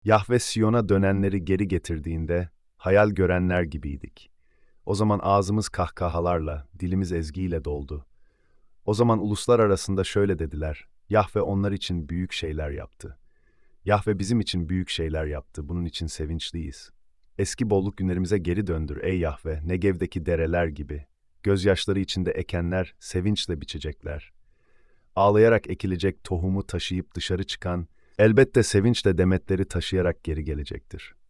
Yahve Siyon'a dönenleri geri getirdiğinde hayal görenler gibiydik. O zaman ağzımız kahkahalarla, dilimiz ezgiyle doldu. O zaman uluslar arasında şöyle dediler: Yahve onlar için büyük şeyler yaptı. Yahve bizim için büyük şeyler yaptı. Bunun için sevinçliyiz. Eski bolluk günlerimize geri döndür ey Yahve, Negev'deki dereler gibi. Gözyaşları içinde ekenler sevinçle biçecekler. Ağlayarak ekilecek tohumu taşıyıp dışarı çıkan, elbette sevinçle demetleri taşıyarak geri gelecektir.